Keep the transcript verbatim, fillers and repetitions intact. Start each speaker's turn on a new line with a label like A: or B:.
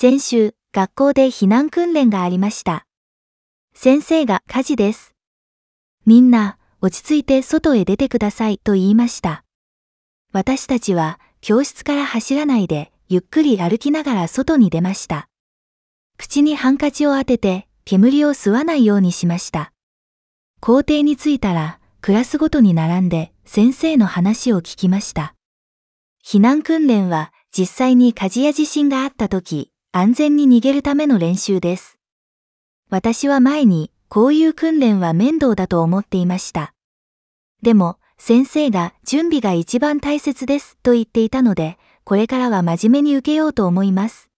A: 先週、学校で避難訓練がありました。先生が火事です。みんな、落ち着いて外へ出てくださいと言いました。私たちは、教室から走らないで、ゆっくり歩きながら外に出ました。口にハンカチを当てて、煙を吸わないようにしました。校庭に着いたら、クラスごとに並んで、先生の話を聞きました。避難訓練は、実際に火事や地震があったとき、安全に逃げるための練習です。私は前に、こういう訓練は面倒だと思っていました。でも、先生が準備が一番大切ですと言っていたので、これからは真面目に受けようと思います。